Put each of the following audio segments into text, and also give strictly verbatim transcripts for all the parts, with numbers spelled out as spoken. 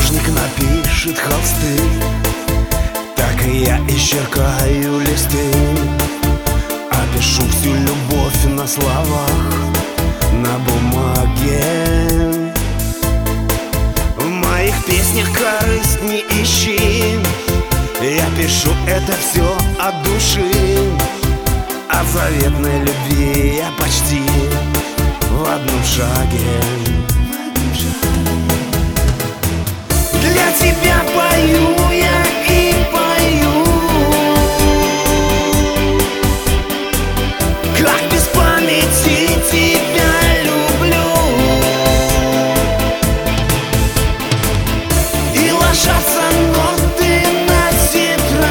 художник напишет холсты, так и я исчеркаю листы. Опишу всю любовь на словах, на бумаге. В моих песнях корысть не ищи, я пишу это все от души. От заветной любви я почти в одном шаге. Для тебя пою я и пою, как без памяти тебя люблю. И ложатся ноты на тетрадь.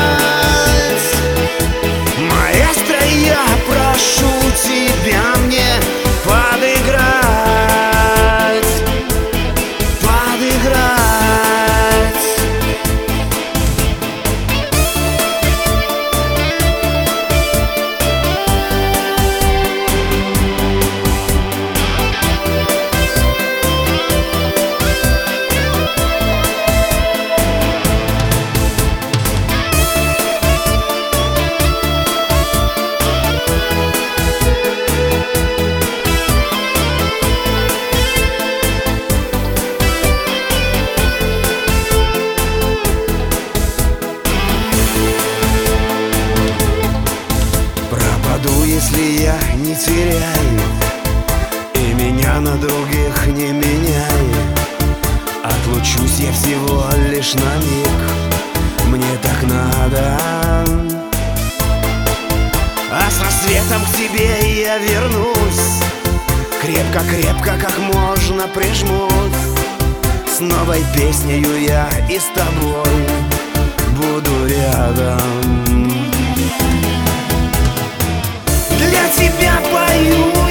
Маэстро, я прошу тебя мне подыграть, подыграть. Если я не теряю и меня на других не меняю, отлучусь я всего лишь на миг, мне так надо. А с рассветом к тебе я вернусь, крепко-крепко, как можно прижмусь. С новой песнею я и с тобой буду рядом. Для тебя пою